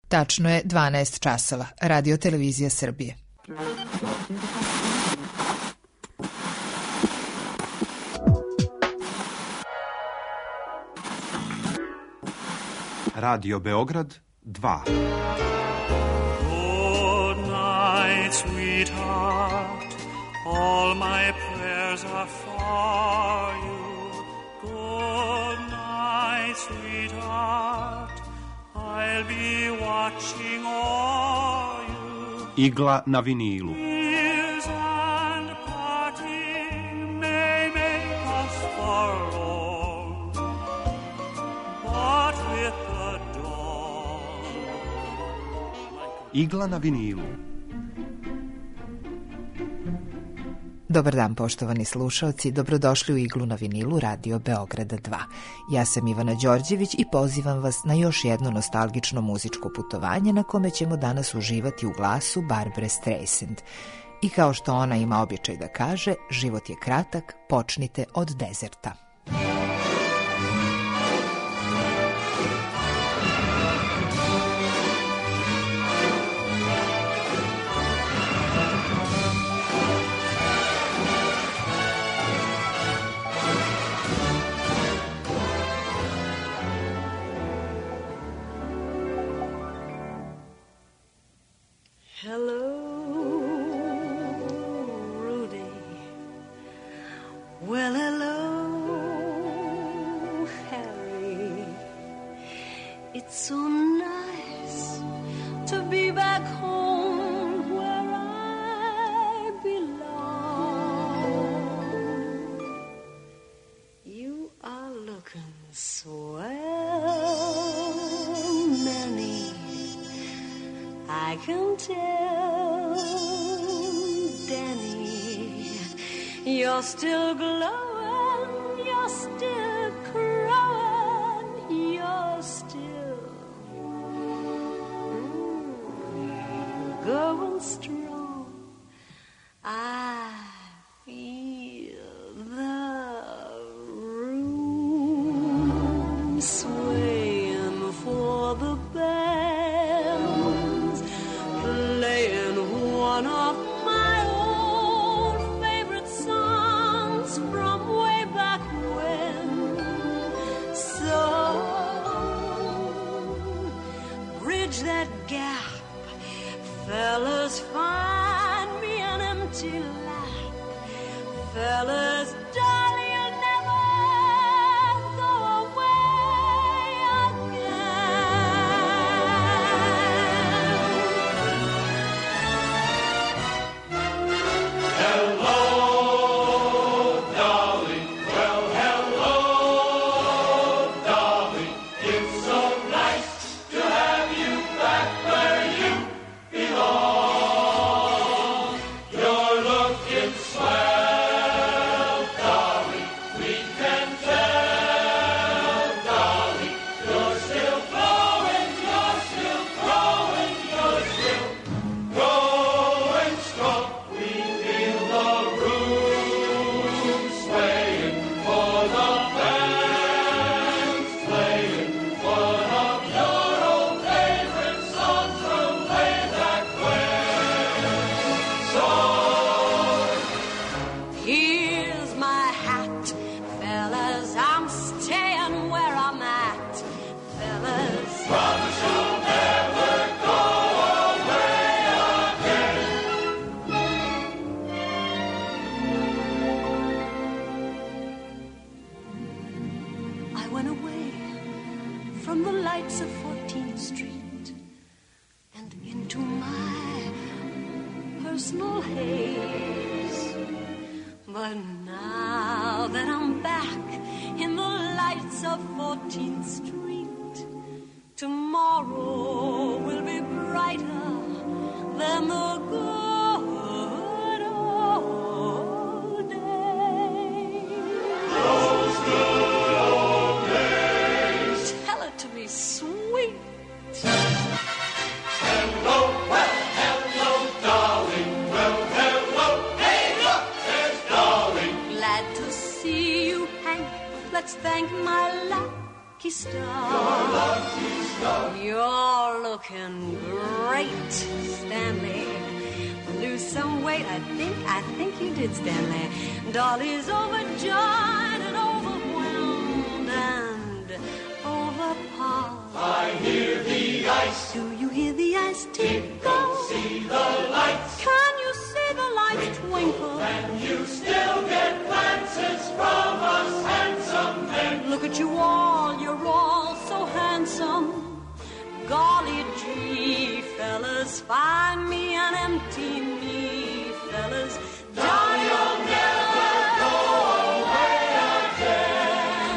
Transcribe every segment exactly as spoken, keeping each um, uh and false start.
Tačno je dvanaest časova. Radio Televizija Srbije. Radio Beograd dva. Good night, sweetheart. All my prayers are for you. Good night, sweetheart. I'll be watching all you. Igla na vinilu. Tears and parting may make us forlorn, but with the dawn. Igla na vinilu. Dobar dan, poštovani slušaoci, dobrodošli u Iglu na vinilu Radio Beograda dva. Ja sam Ivana Đorđević i pozivam vas na još jedno nostalgično muzičko putovanje na kome ćemo danas uživati u glasu Barbare Streisand. I kao što ona ima običaj da kaže, život je kratak, počnite od dezerta. You're still glowing, you're still crowing, you're still mm, going strong. I feel the room swaying for the bands, playing one of that gap. Fellas, find me an empty lap. Fellas, darling, you'll never go away again. Hello, darling. Well, hello, darling. It's so nice to have you back where you belong. You're looking swell, darling. We can tell, darling. You're still growing, you're still growing, you're still growing strong. We feel the room swaying for the band's playing one of your old favorite songs from way back when. So here's my hat, fellas. I'm staying where I'm at, fellas. Promise you'll never go away again. I went away from the lights of fourteenth Street and into my personal haze. But now that I'm back in the lights of fourteenth Street, tomorrow will be brighter than the good old days. Those good old days. Tell it to me, sweet. Hello, well, hello, darling. Well, hello, hey, look, there's darling. Glad to see you, Hank. Let's thank my lucky star. Your lucky star. You're looking great, Stanley. Lose some weight, I think, I think you did, Stanley. Dolly's overjoyed and overwhelmed and overpowered. I hear the ice. Do you hear the ice tinkle? See the lights. Can you see the lights twinkle? And you still get glances from us handsome men. Look at you all, you're all so handsome. Golly gee, fellas, find me an empty me, fellas. Johnny'll never go away again.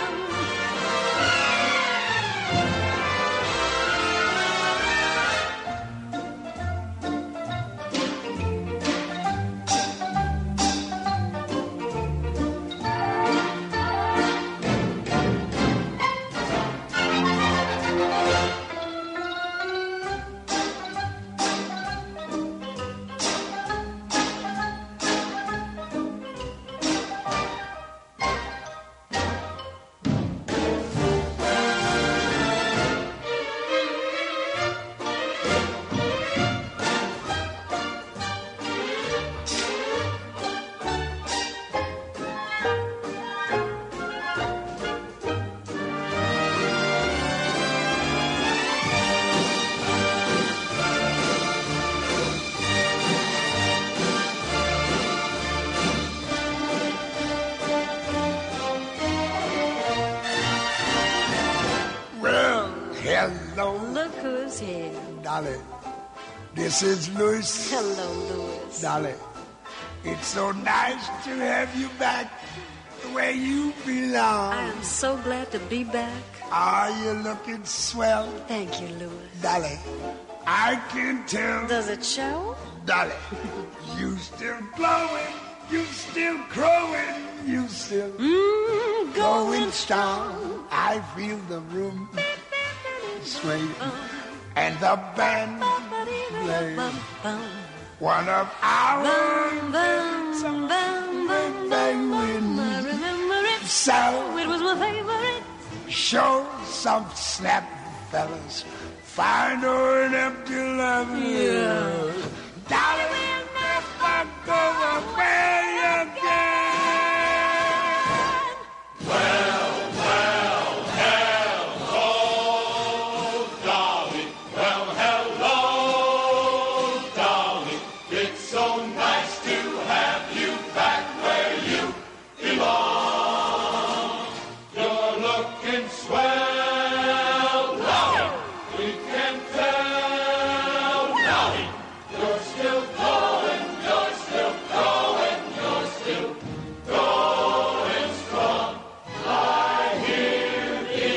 Hello, Look who's here. Dolly. This is Louis. Hello, Louis. Dolly, it's so nice to have you back where you belong. I am so glad to be back. Are you looking swell? Thank you, Louis. Dolly, I can tell. Does it show? Dolly, you still glowing, you still crowing, you still Mmm, going strong. I feel the room sway and the band play one of our Bum, bum, bum, bum, bum, bum, bum. I remember it. so It was my favorite. show some snap, fellas. Find her an empty love. Yeah. Dolly will never go away again. Well, well, hello, darling. Well, hello, darling. It's so nice to have you back where you belong. You're looking swell, darling. We can tell, darling. You're still glowing, you're still growing, you're still going strong. I hear the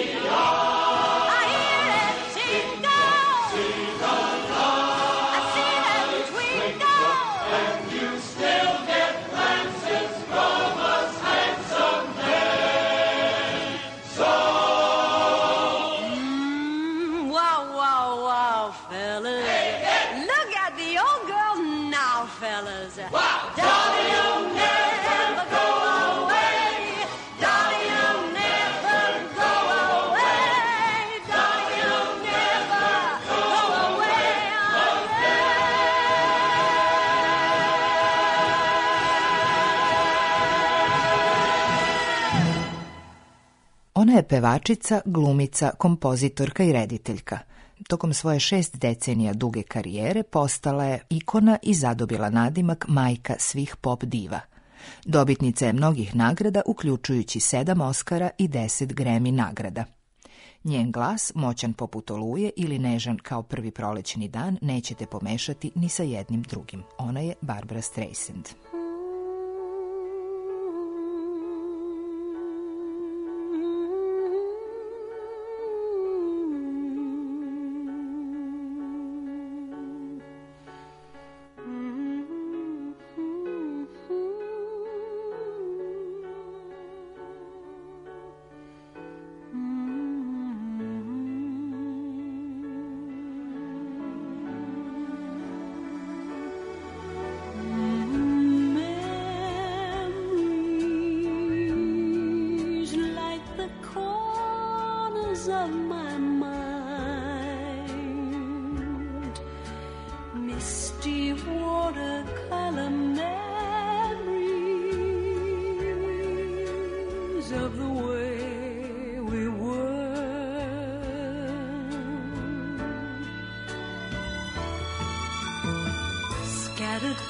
I hear it tingle. see the light, I see that twinkle. and you still get glances from us handsome men. So Mm, wow, wow, wow, fellas. Look at the old girl now, fellas. Dolly, you'll never go away. Dolly, you'll never go away. Dolly, you'll never go away again. Ona je pevačica, glumica, kompozitorka i rediteljka. Tokom svoje šest decenija duge karijere postala je ikona i zadobila nadimak majka svih pop diva. Dobitnica je mnogih nagrada, uključujući sedam Oskara i deset Grammy nagrada. Njen glas, moćan poput oluje ili nežan kao prvi prolećni dan, nećete pomešati ni sa jednim drugim. Ona je Barbara Streisand. Mm-hmm. the memories of the way we were. Scattered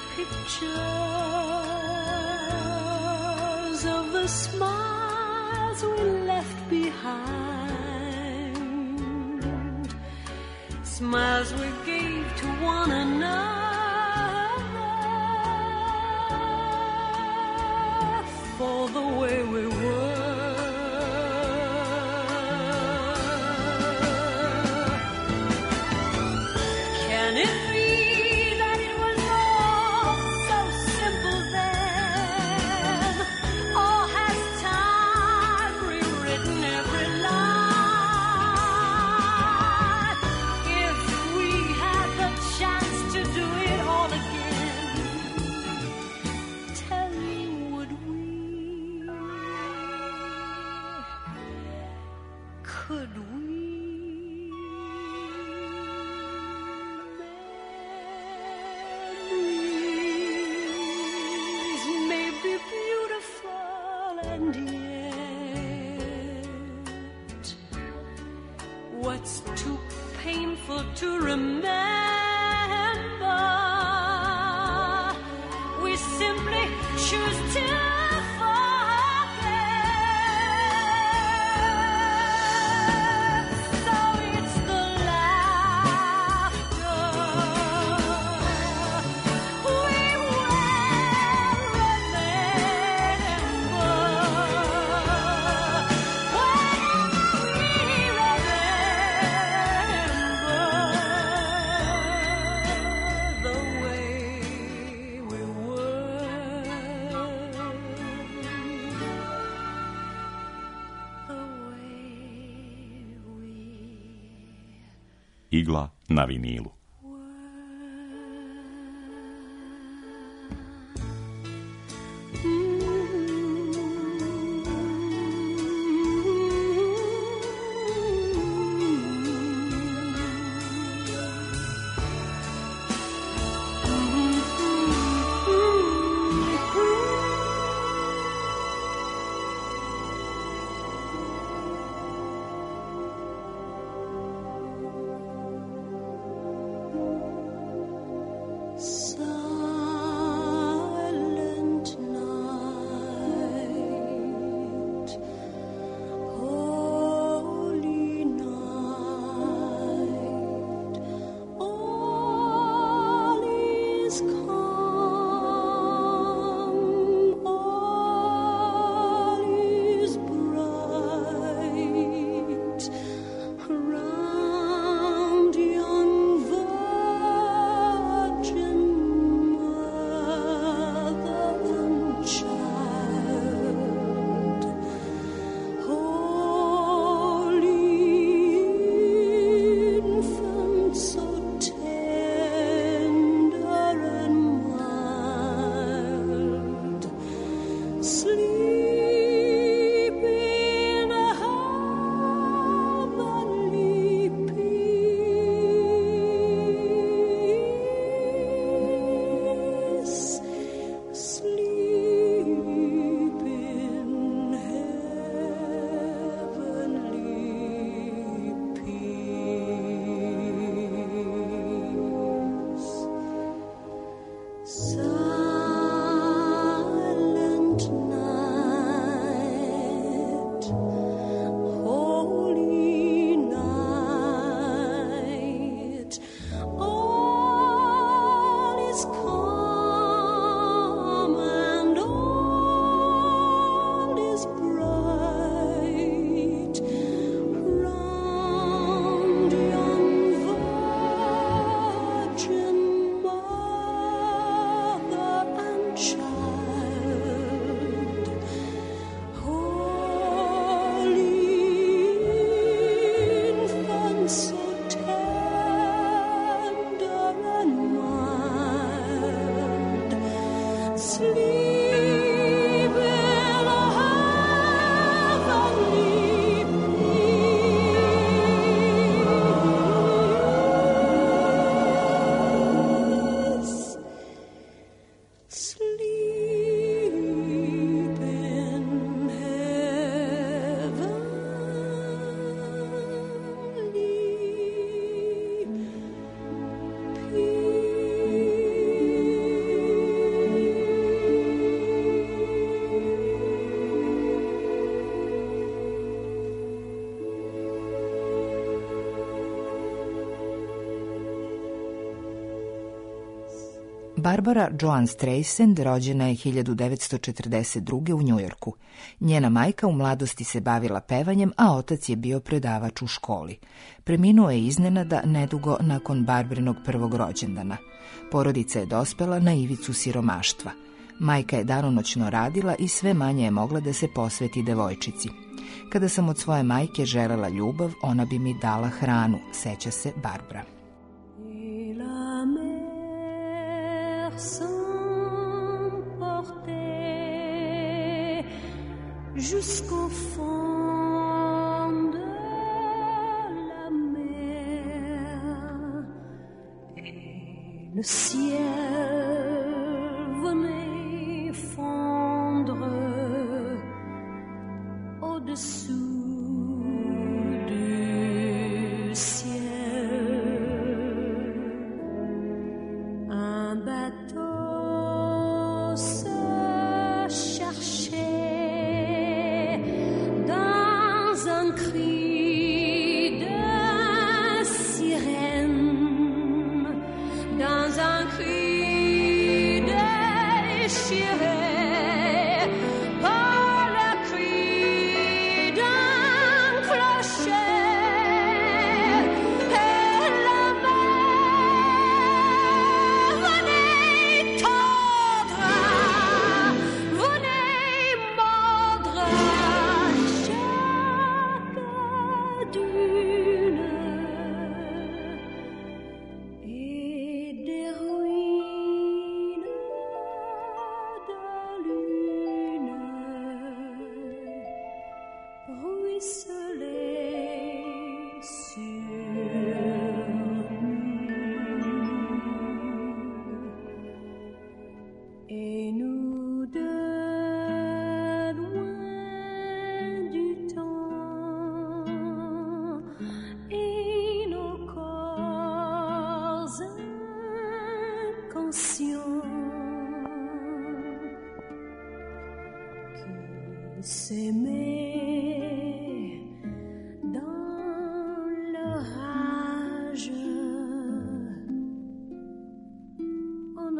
pictures of the smiles we left behind, smiles we gave to one another for the way we were. Can it be that it was all so simple then? Or has time rewritten every line? If we had the chance to do it all again, tell me, would we? Could we? Memories may be beautiful, and yet what's too painful to remember, we simply choose to forget. So it's the laughter we will remember. Whenever we remember the way we were, the way we Igla na vinilu. Silent night, holy night, all is calm, all is bright around young virgin mother and child. Holy infant, so tender and mild, sleep in heavenly peace. Sleep in heavenly peace. Silent night, holy night, all is calm and all is bright round young virgin mother and child. Holy infant, so tender and mild, sleep in heavenly peace. Barbara Joan Streisand rođena je hiljadu devetsto četrdeset druge. u Njujorku. Njena majka u mladosti se bavila pevanjem, a otac je bio predavač u školi. Preminuo je iznenada nedugo nakon Barbrinog prvog rođendana. Porodica je dospela na ivicu siromaštva. Majka je danonoćno radila i sve manje je mogla da se posveti devojčici. Kada sam od svoje majke želela ljubav, ona bi mi dala hranu, seća se Barbara. Jusqu'au fond de la mer et le ciel venait fondre au-dessous du ciel. Un bateau se cherchait un cri de sirène, dans un cri déchiré par le cri d'un clocher, et la mer venait tordre, venait mordre dune et des ruines de lune ruisselaient sur nous. Et nous deux loin du temps et nos corps inconscients qui s'aimaient dans leur rage. On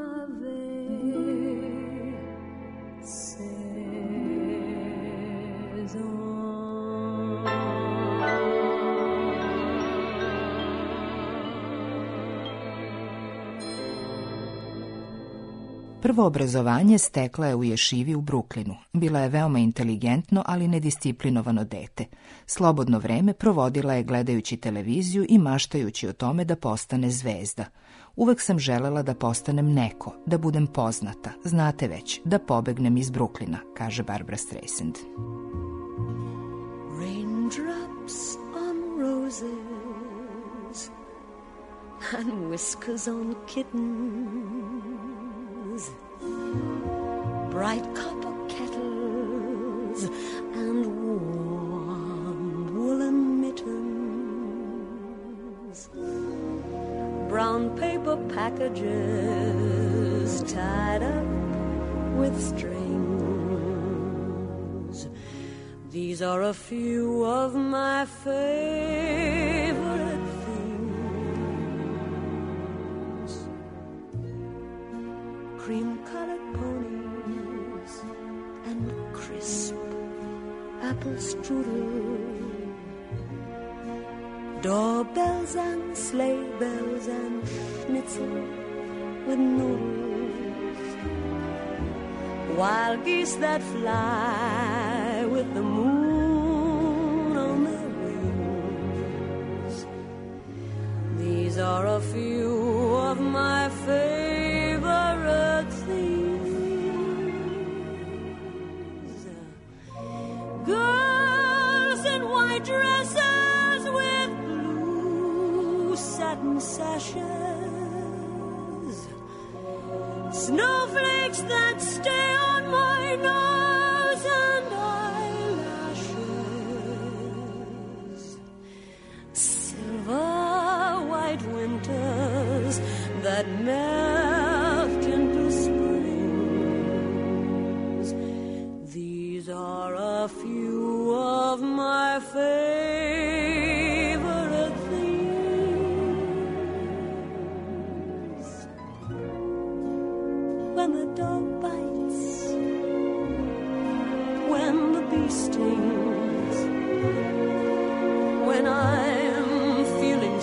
avait seize ans. Prvo obrazovanje stekla je u ješivi u Brooklynu. Bila je veoma inteligentno, ali nedisciplinovano dete. Slobodno vreme provodila je gledajući televiziju i maštajući o tome da postane zvezda. Uvek sam želela da postanem neko, da budem poznata, znate već, da pobegnem iz Brooklyna, kaže Barbara Streisand. Raindrops on roses and whiskers on kittens, bright copper kettles and warm woolen mittens, brown paper packages tied up with strings. These are a few of my favorite things. Cream-colored ponies and crisp apple strudel, doorbells and sleigh bells and schnitzel with noodles, wild geese that fly with the moon on their wings. These are a few of my favorite things. Girls in white dresses with blue satin sashes, snowflakes that stay on my nose and eyelashes, silver white winters that melt into springs. These are a few of my favorite things. stings. When I'm feeling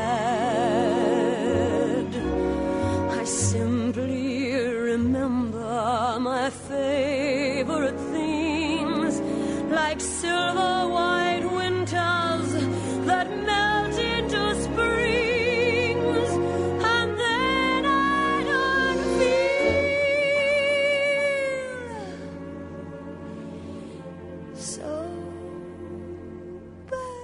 sad, I simply remember my favorite things, like silver white winters that melt into springs, and then I don't feel so bad.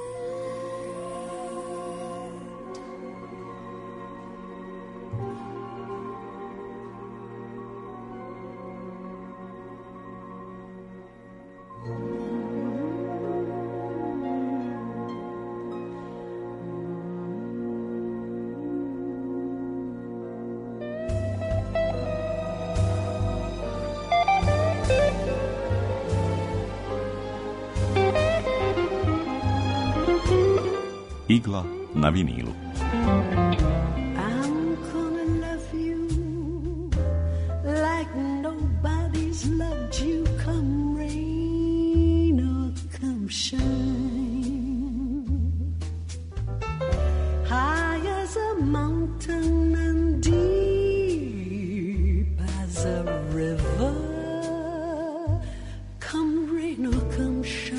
Igla na vinilu. I'm gonna love you like nobody's loved you, come rain or come shine. High as a mountain and deep as a river, come rain or come shine.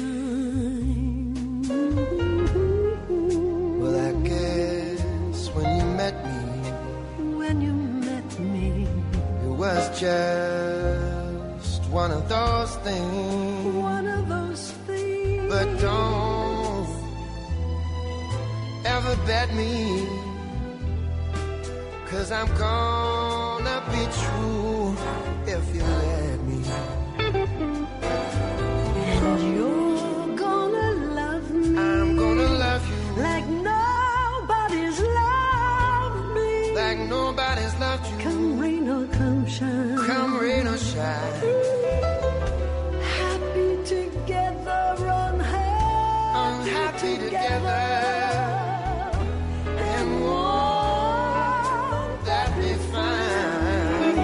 Well, I guess when you met me, When you met me, it was just one of those things. one of those things. But don't ever bet me, 'cause I'm gonna be true if you let me. And you're gonna love me. I'm gonna love you Like nobody's loved me. like nobody's loved you. Come rain or come shine. Come rain or shine, Happy together, unhappy, unhappy together. And won't That be fine.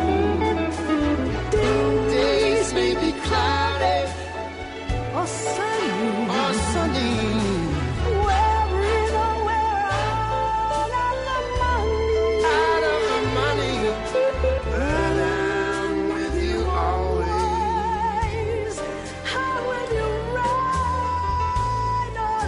Days may be cloudy or sunny. or sunny. We're in or we're out of the money. Out of the money, but I'm with you always. How will you ride or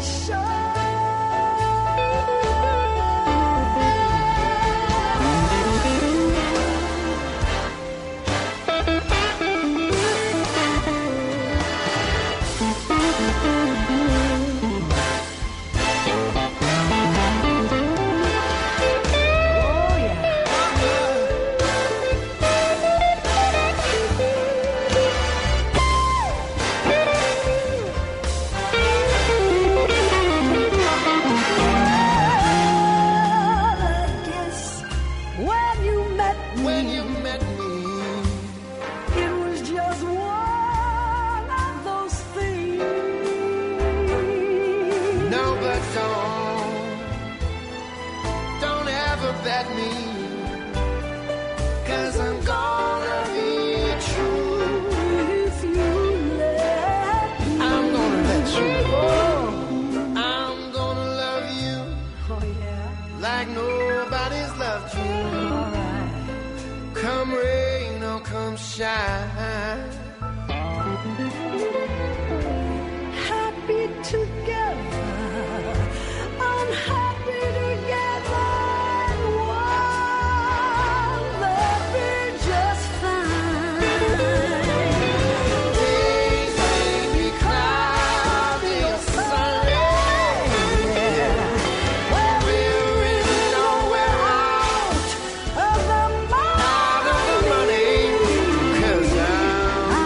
When you met me, When you met me, it was just one of those things. no, but don't, don't ever bet me, 'cause I'm gonna be true. If you let me, I'm gonna let you go. I'm gonna love you oh yeah, like nobody's loved you. alright. Come rain or come shine. Happy together, unhappy together, and one that'll be just fine. Days may be cloudy or sunny. Well, We're in or we're out, of the out of the money. 'Cause I'm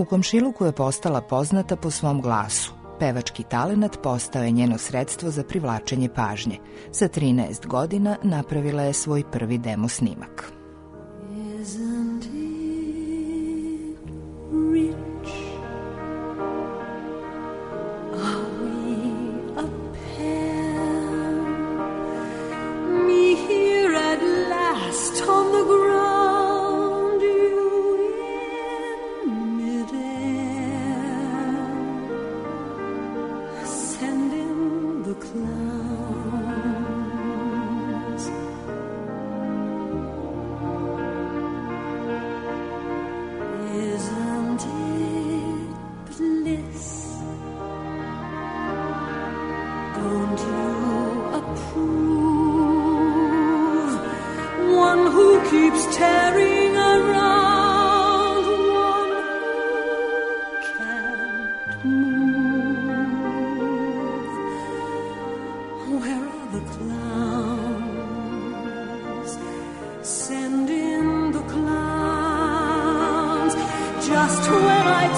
U komšiluku je postala poznata po svom glasu. Pevački talenat postao je njeno sredstvo za privlačenje pažnje. Sa trinaest godina napravila je svoj prvi demo snimak. Isn't it rich? Are we a pair? Me here at last on the ground, you in midair, sending the clowns. Isn't it bliss? Don't you approve? One who keeps tearing around, one who can't move. Where are the clowns? Send in the clowns. Just when I'd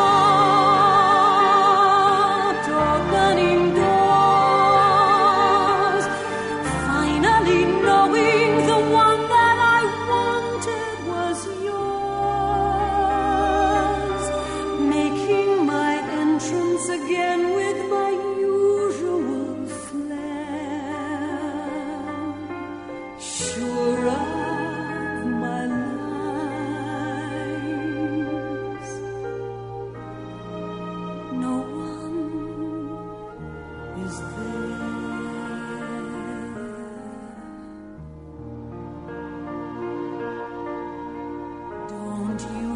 stopped opening doors, finally knowing the one that I wanted was yours, making my entrance again with my usual flair, sure of my lies. No one is there. Don't you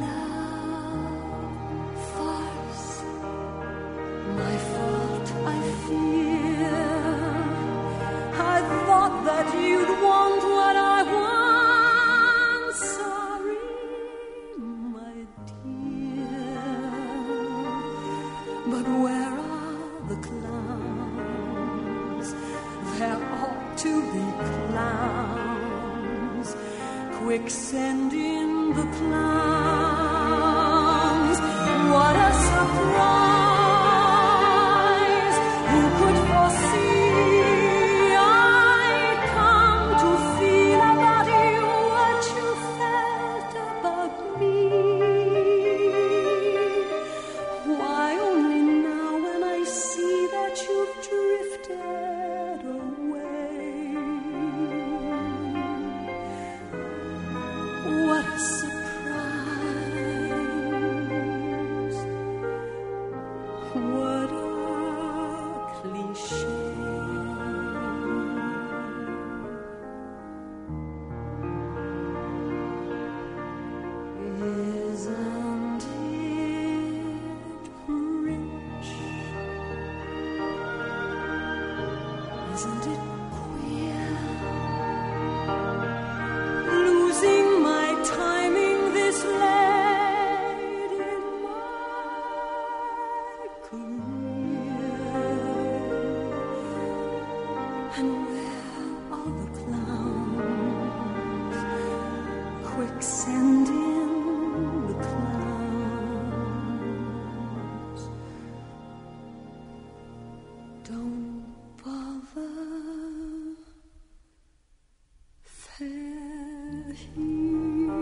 love farce? My fault, I fear. I thought that you'd want what I want. Sorry, my dear. But where are the clowns? There ought to be clowns. Quick, send in the clowns. What a surprise! Who could foresee I'd come to feel about you what you felt about me? Why only now when I see that you've drifted away? What a surprise! What a cliché! Isn't it rich? Isn't it queer? Losing my timing this late in my career. And where are the clowns? Quick, send in the clowns. Don't bother. They're here.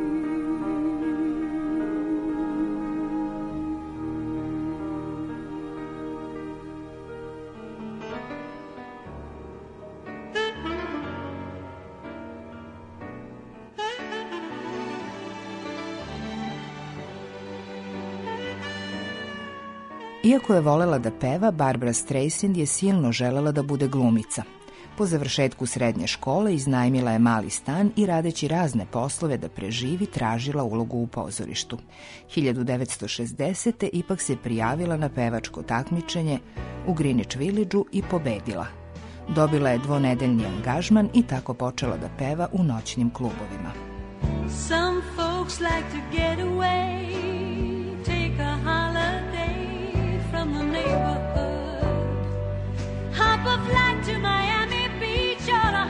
Iako je volela da peva, Barbra Streisand je silno želela da bude glumica. Po završetku srednje škole iznajmila je mali stan i radeći razne poslove da preživi, tražila ulogu u pozorištu. hiljadu devetsto šezdesete. ipak se prijavila na pevačko takmičenje u Greenwich Villageu i pobedila. Dobila je dvonedeljni angažman i tako počela da peva u noćnim klubovima. Some folks like to get away, take a holiday from the neighborhood, hop a flight to Miami Beach or to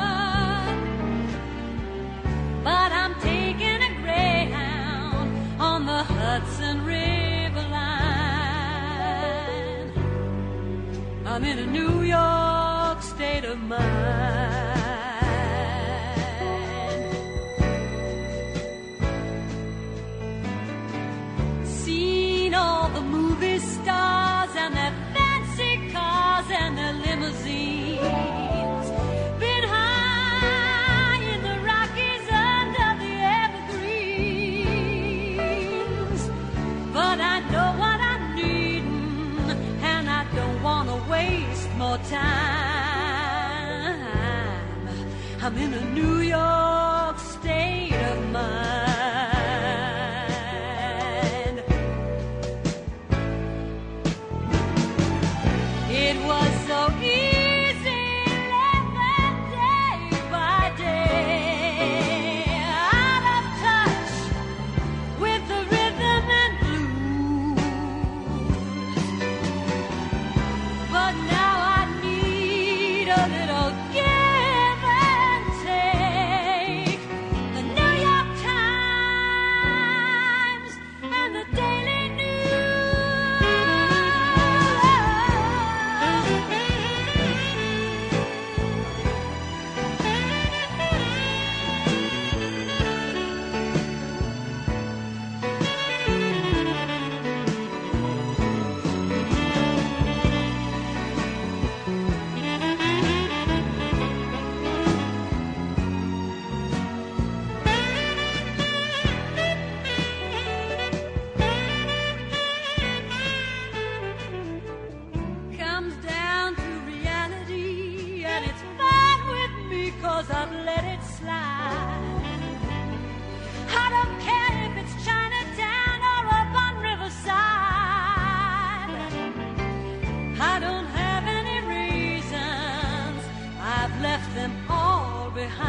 Hollywood. But I'm taking a Greyhound on I'm in a New York state of mind. Seen all the movie stars and their fancy cars and their limousines. Been high in the Rockies under the evergreens. But I know what I'm needing, and I don't want to waste more time. I'm in a New York state of mind. It was so easy living day by day, out of touch with the rhythm and blues. But now I need a little give and take. The New York Times and the Daily comes down to reality, and it's fine with me 'cause I've let it slide. I don't care if it's Chinatown or up on Riverside. I don't have any reasons, I've left them all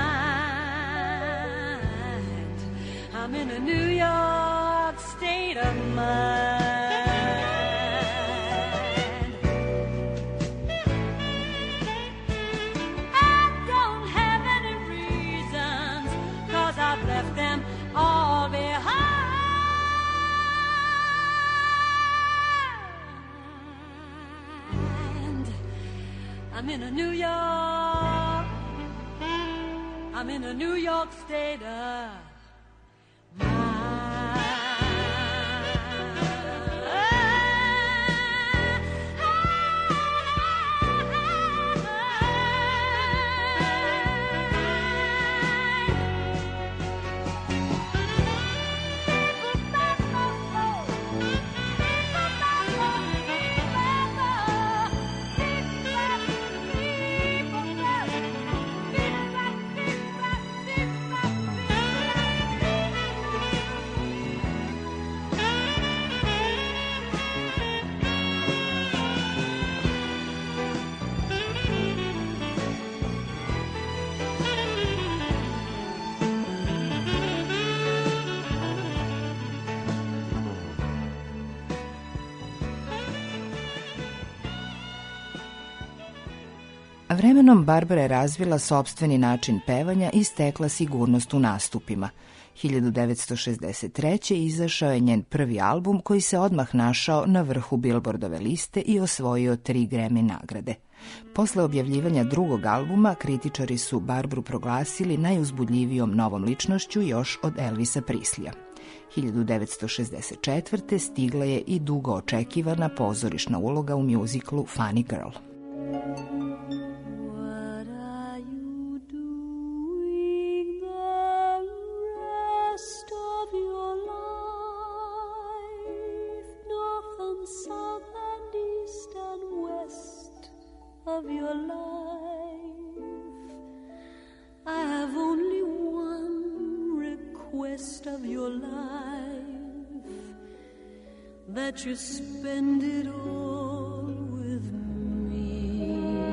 behind. I'm in a New York state of mind. I don't have any reasons, 'cause I've left them all behind. I'm in a New York, I'm in a New York state of Vremenom Barbara je razvila sopstveni način pevanja i stekla sigurnost u nastupima. hiljadu devetsto šezdeset treće. izašao je njen prvi album koji se odmah našao na vrhu Billboardove liste i osvojio tri Grammy nagrade. Posle objavljivanja drugog albuma, kritičari su Barbaru proglasili najuzbudljivijom novom ličnošću još od Elvisa Preslija. hiljadu devetsto šezdeset četvrte. stigla je i dugo očekivana pozorišna uloga u mjuziklu Funny Girl. South and east and west of your life, I have only one request of your life, that you spend it all with me.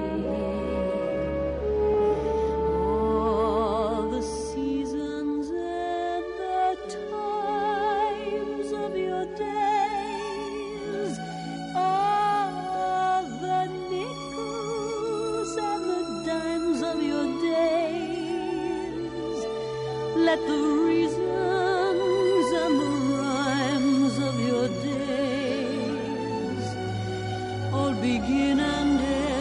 All the seasons and the times of your day, let the reasons and the rhymes of your days all begin and end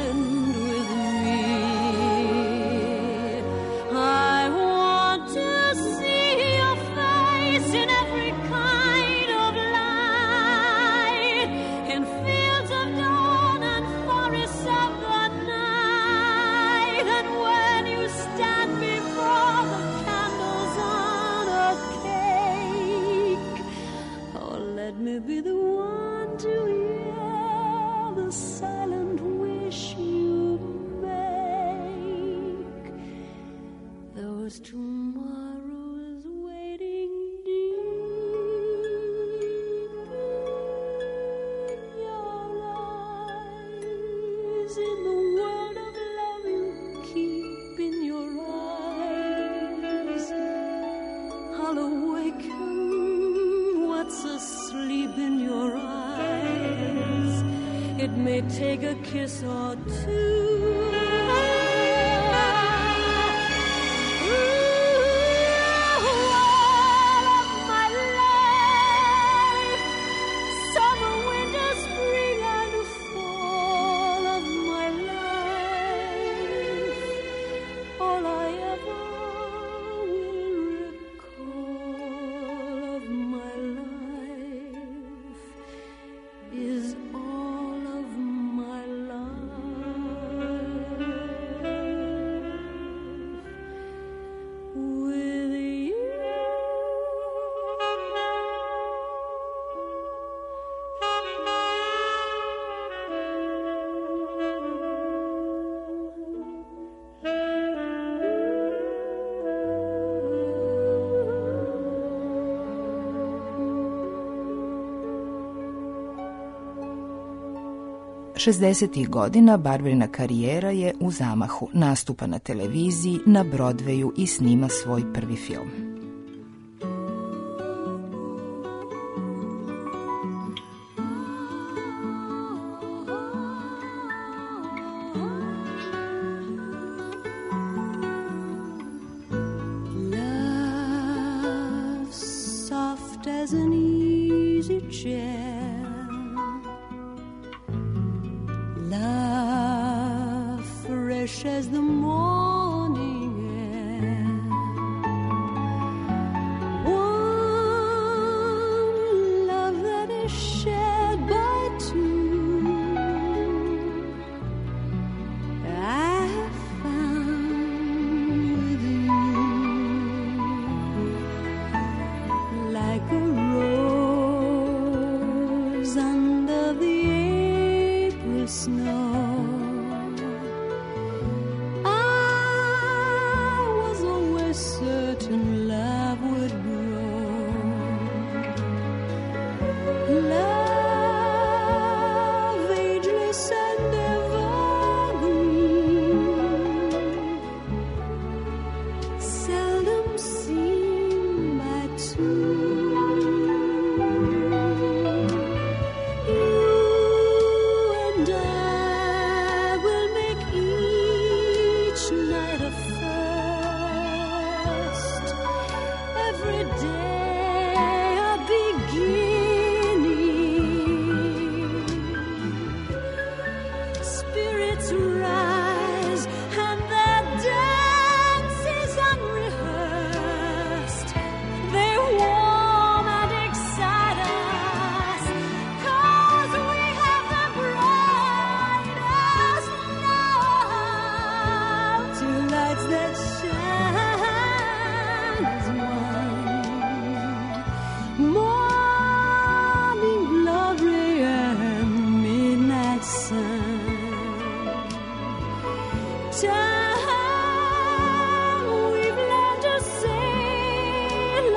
I'll awaken what's asleep in your eyes. It may take a kiss or two. šezdesetih godina Barbarina karijera je u zamahu, nastupa na televiziji, na Broadwayu i snima svoj prvi film. Love soft as an easy chair, fresh as the morning air, one love that is shared by two. I have found with you, like a rose under the April snow. Certain love would grow, love ageless and evergreen, seldom seen by two. You and I will make each night a every day a beginning. Spirits rise and their dance is unrehearsed. They warm and excite us, 'cause we have the brightest night, two lights that shine as one. Morning glory and midnight sun. Time we've learned to sail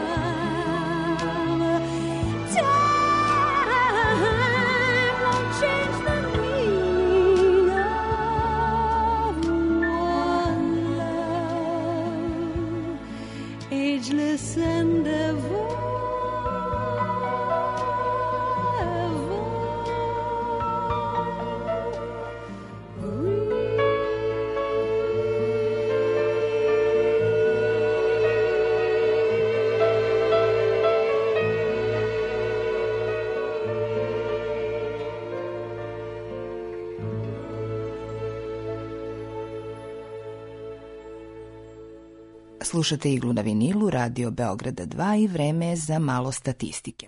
above. Time won't change the meaning of one love, ageless and ever. Slušate Iglu na vinilu, Radio Beograda dva i vreme je za malo statistike.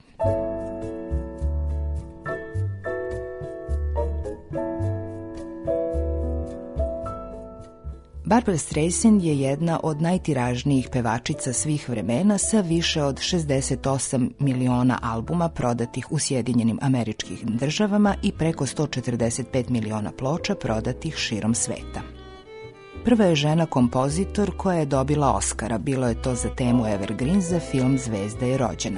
Barbra Streisand je jedna od najtiražnijih pevačica svih vremena sa više od šezdeset osam miliona albuma prodatih u Sjedinjenim Američkim Državama i preko sto četrdeset pet miliona ploča prodatih širom sveta. Prva je žena kompozitor koja je dobila Oskara, bilo je to za temu Evergreen za film Zvezda je rođena.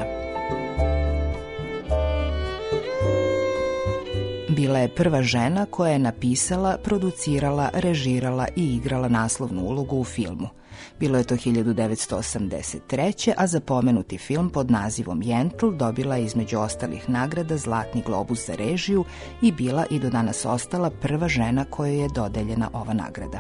Bila je prva žena koja je napisala, producirala, režirala i igrala naslovnu ulogu u filmu. Bilo je to hiljadu devetsto osamdeset treće. a za pomenuti film pod nazivom Jentl dobila je između ostalih nagrada Zlatni globus za režiju i bila i do danas ostala prva žena kojoj je dodeljena ova nagrada.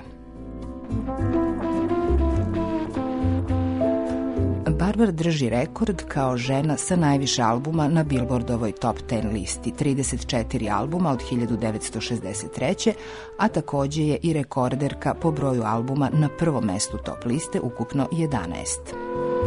Barber drži rekord kao žena sa najviše albuma na Billboardovoj Top deset listi, trideset četiri albuma od hiljadu devetsto šezdeset treće. a takođe je i rekorderka po broju albuma na prvom mestu top liste, ukupno jedanaest.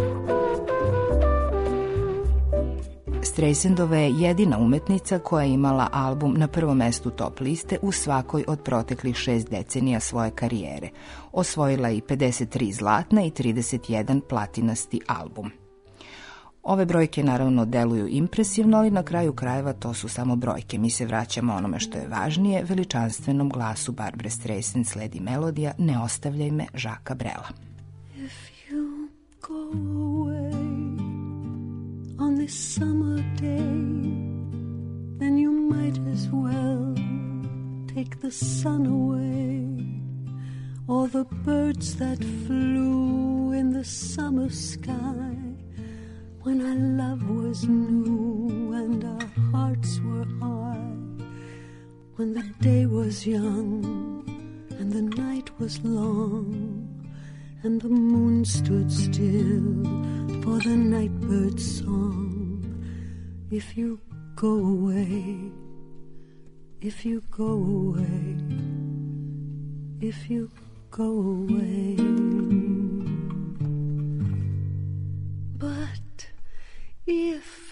Streisandova je jedina umetnica koja je imala album na prvom mestu top liste u svakoj od proteklih šest decenija svoje karijere. Osvojila je i pedeset tri zlatna i trideset jedan platinasti album. Ove brojke naravno deluju impresivno, ali na kraju krajeva to su samo brojke. Mi se vraćamo onome što je važnije, veličanstvenom glasu Barbare Streisand sledi melodija Ne ostavljaj me Žaka Brela. If you go away on this summer day, then you might as well take the sun away, or the birds that flew in the summer sky, when our love was new and our hearts were high, when the day was young and the night was long, and the moon stood still for the nightbird's song. If you go away, if you go away, if you go away. But if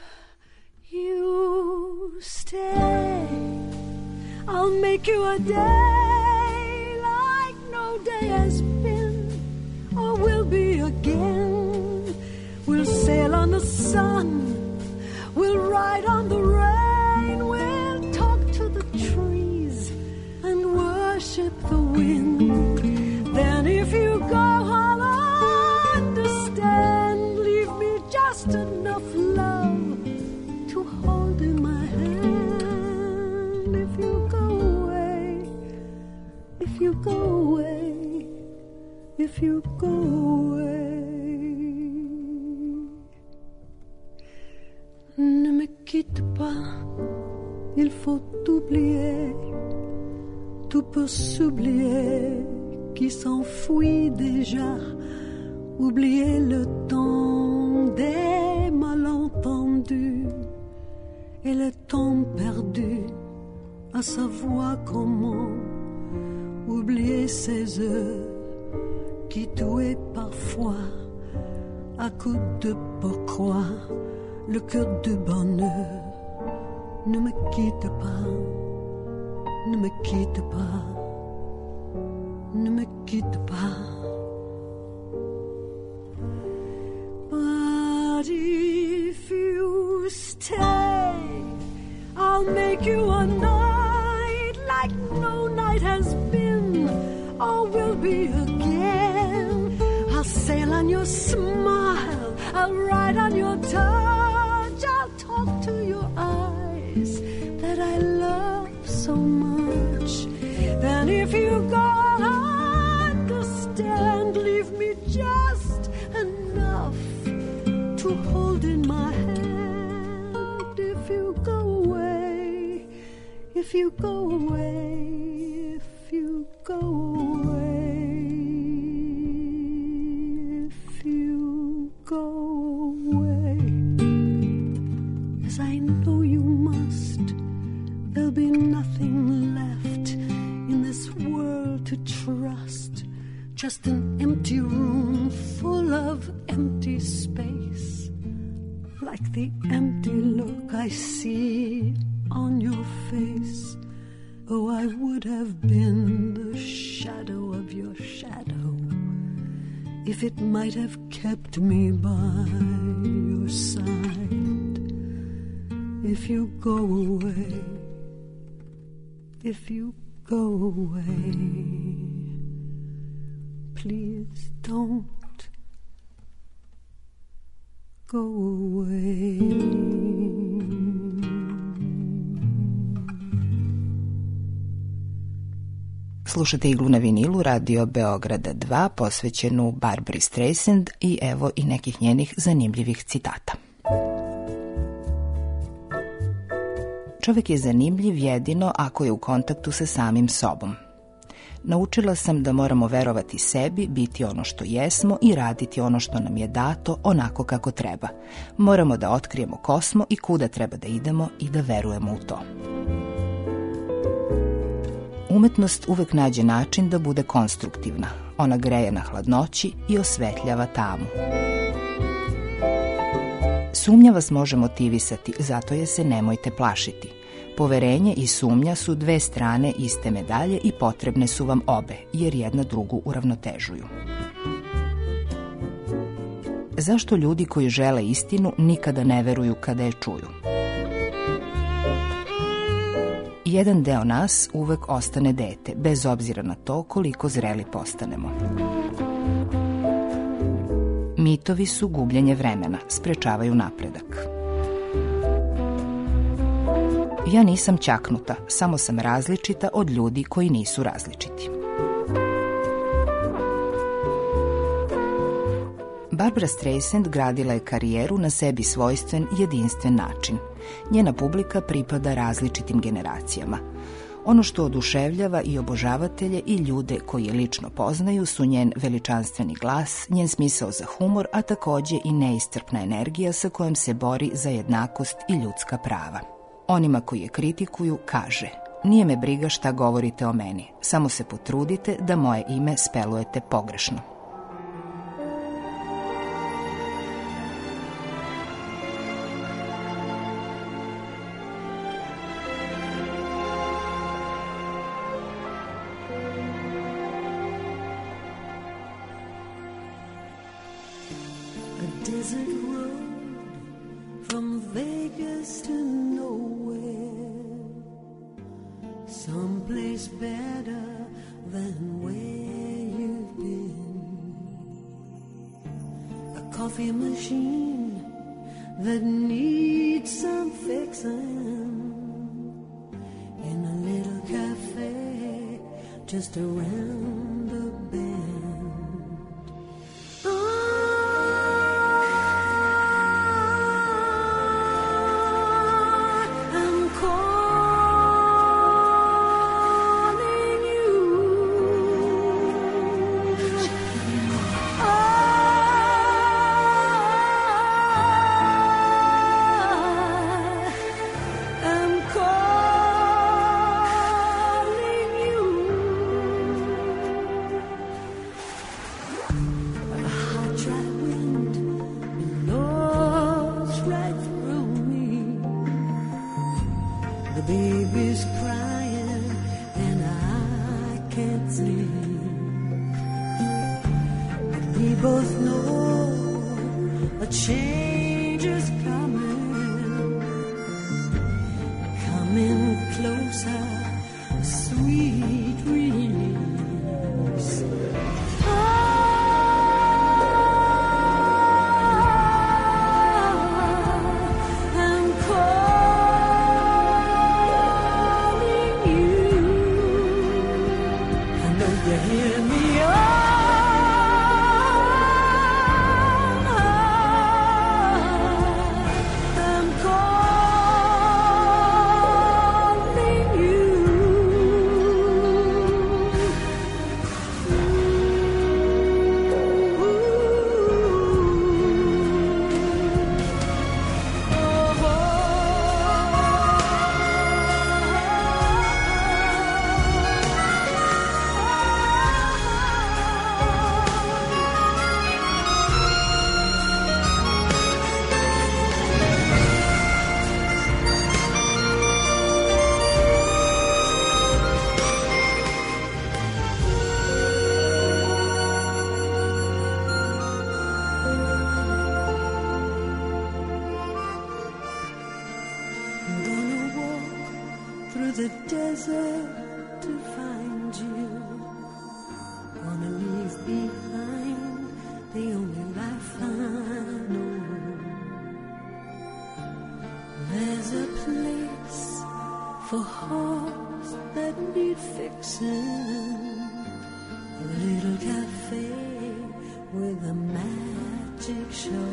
you stay, I'll make you a day like no day has been or will be again. We'll sail on the sun, we'll ride on the rain, we'll talk to the trees and worship the wind. Then if you go, I'll understand. Leave me just enough love to hold in my hand. If you go away, if you go away, if you go away. Ne me quitte pas, il faut oublier. Tout peut s'oublier qui s'enfuit déjà. Oublier le temps des malentendus et le temps perdu, à savoir comment oublier ces heures qui tuaient parfois à coups de pourquoi le cœur de bonheur. Ne me quitte pas, ne me quitte pas, ne me quitte pas. But if you stay, I'll make you a night like no night has been or will be again. I'll sail on your smile, I'll ride on your touch, I'll talk to your eyes that I love so much. Then if you go, understand, leave me just enough to hold in my hand. If you go away, if you go away, if you go away, if you go away, as I know you must, there'll be nothing left in this world to trust. Just an empty room full of empty space, like the empty look I see on your face. Oh, I would have been the shadow of your shadow if it might have kept me by your side. If you go away, if you go away, please don't go away. Slušate Iglu na vinilu, radio Beograda dva, posvećenu Barbari Streisand i evo i nekih njenih zanimljivih citata. Čovjek je zanimljiv jedino ako je u kontaktu sa samim sobom. Naučila sam da moramo verovati sebi, biti ono što jesmo i raditi ono što nam je dato onako kako treba. Moramo da otkrijemo ko smo i kuda treba da idemo i da verujemo u to. Umetnost uvek nađe način da bude konstruktivna. Ona greje na hladnoći i osvetljava tamu. Sumnja vas može motivisati, zato je se nemojte plašiti. Poverenje i sumnja su dve strane iste medalje i potrebne su vam obe, jer jedna drugu uravnotežuju. Zašto ljudi koji žele istinu nikada ne veruju kada je čuju? Jedan deo nas uvek ostane dete, bez obzira na to koliko zreli postanemo. Mitovi su gubljenje vremena, sprečavaju napredak. Ja nisam ćaknuta, samo sam različita od ljudi koji nisu različiti. Barbara Streisand gradila je karijeru na sebi svojstven, jedinstven način. Njena publika pripada različitim generacijama. Ono što oduševljava i obožavatelje i ljude koji je lično poznaju su njen veličanstveni glas, njen smisao za humor, a takođe i neiscrpna energija sa kojom se bori za jednakost i ljudska prava. Onima koji je kritikuju kaže: nije me briga šta govorite o meni, samo se potrudite da moje ime spelujete pogrešno. Desert road from Vegas to nowhere, someplace better than where you've been. A coffee machine that needs some fixing in a little cafe just around the bend. Baby's crying and I can't sleep. But we both know a change is coming, coming closer, a sweet release. The desert to find you, gonna leave behind the only life I know. There's a place for hearts that need fixing, little cafe with a magic show.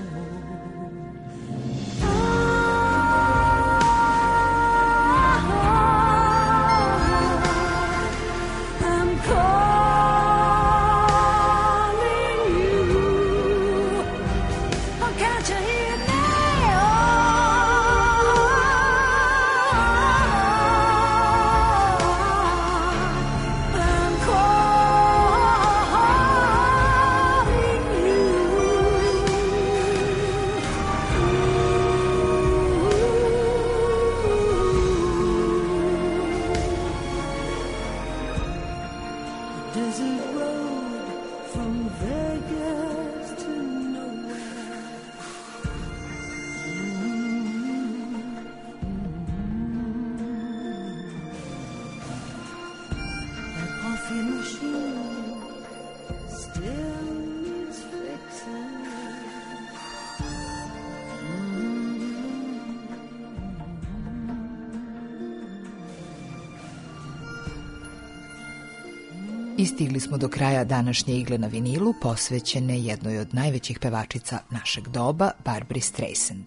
I stigli smo do kraja današnje igle na vinilu, posvećene jednoj od najvećih pevačica našeg doba, Barbri Streisand.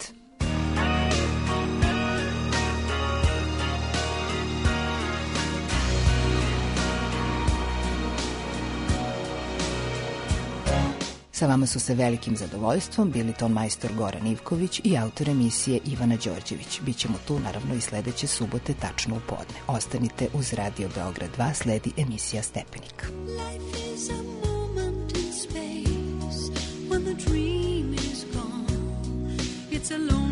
Sa vama su se velikim zadovoljstvom bili ton majstor Goran Ivković i autor emisije Ivana Đorđević. Bićemo tu naravno i sledeće subote tačno u podne. Ostanite uz Radio Beograd dva, sledi emisija Stepenik. Life is a moment in space when the dream is gone. It's a long